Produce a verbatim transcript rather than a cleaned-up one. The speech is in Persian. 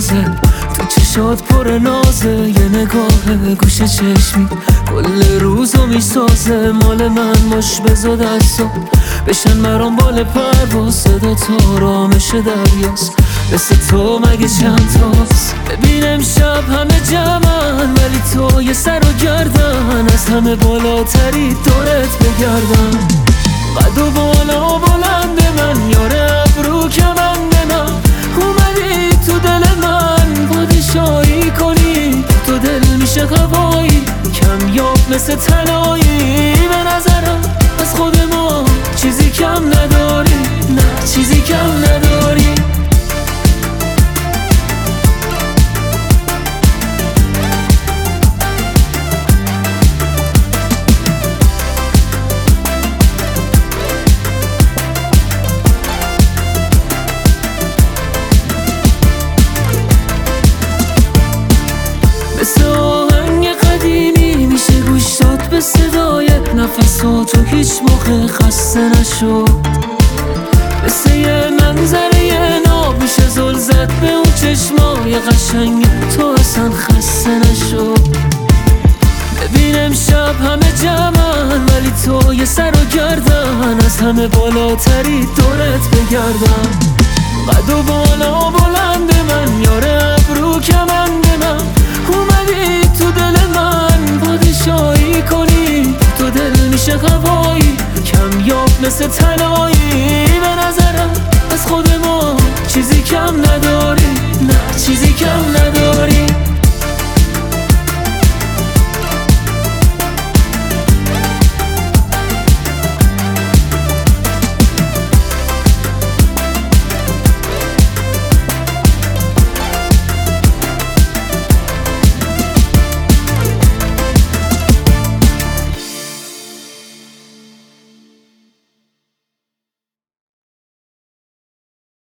بازه، تو چشات پر نازه، یه نگاه گوشه چشمی کل روزو میسازه. مال من مش بزا دستا بشن مرام بال پرواز، صدا تا رامش دریاست، مثل تو مگه چند تاست. ببین امشب همه جمعن ولی تو یه سر و گردن، از همه بالاتری دورت بگردن. قد و بالا بلند من، یاره ابرو کمند من، اومدی تو دل من پادشاهی کنی. تو دل میشه هوایی کمیاب مثل طلایی، به نظرم از خود ما چیزی کم نداری، نه چیزی کم نداری. مثل آهنگ قدیمی میشه گوش داد به صدای نفساتو، هیچ موقع خسته نشو. مثل یه منظره ناب میشه زل زد به اون چشمای قشنگ تو، اصلا خسته نشو. ببین امشب همه جمعن ولی تو یه سر و گردن، از همه بالاتری دورت بگردم. قد و بالا بلند من، یاره ابرو کمند من، اومدی تو دل من پادشاهی کنی. تو دل میشه هوایی کمیاب مثل طلایی، به نظرم از خود ما چیزی کم نداری، نه چیزی کم نداری.